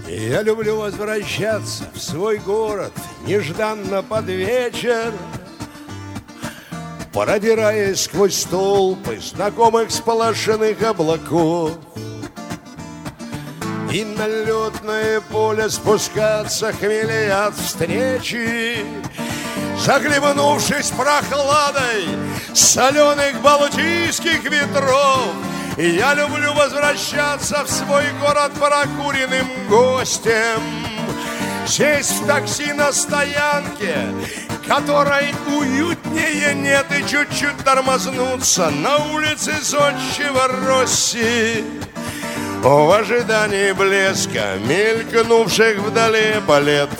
Я люблю возвращаться в свой город нежданно под вечер, продираясь сквозь толпы знакомых сполошенных облаков, и на летное поле спускаться хмелее от встречи, захлебнувшись прохладой соленых балтийских ветров. И я люблю возвращаться в свой город прокуренным гостем, сесть в такси на стоянке, которой уютнее нет, и чуть-чуть тормознуться на улице зодчего Росси, в ожидании блеска мелькнувших вдали палет.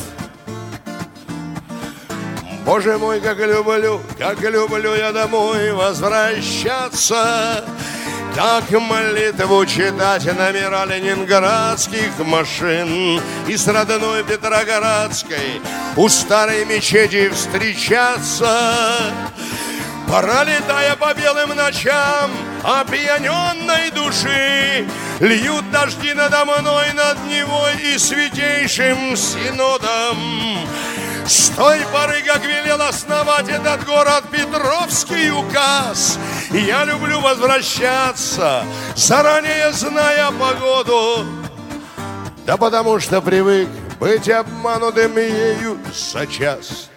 Боже мой, как люблю я домой возвращаться, как молитву читать номера ленинградских машин и с родной Петроградской у старой мечети встречаться, пролетая по белым ночам опьяненной души. Льют дожди надо мной, над Невой и Святейшим Синодом. С той поры, как велел основать этот город Петровский указ, я люблю возвращаться, заранее зная погоду. Да потому что привык быть обманутым ею за час.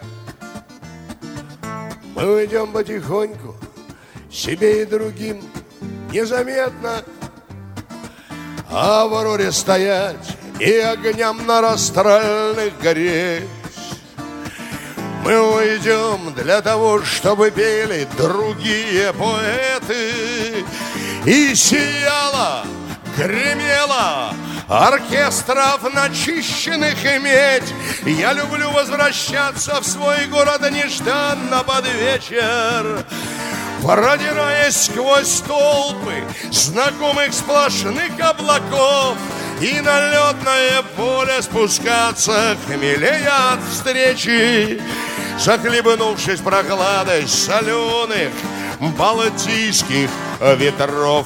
Мы уйдем потихоньку, себе и другим незаметно, а в Авроре стоять и огням на растральных гореть. Мы уйдем для того, чтобы пели другие поэты, и сияла, гремела оркестров начищенных медь. Я люблю возвращаться в свой город нежданно под вечер, продираясь сквозь толпы знакомых сплошных облаков, и на летное поле спускаться хмелее от встречи, захлебнувшись прохладой соленых балтийских ветров.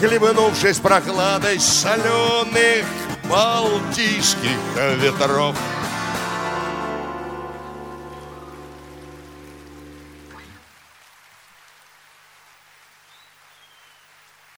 Захлебнувшись прохладой соленых балтийских ветров.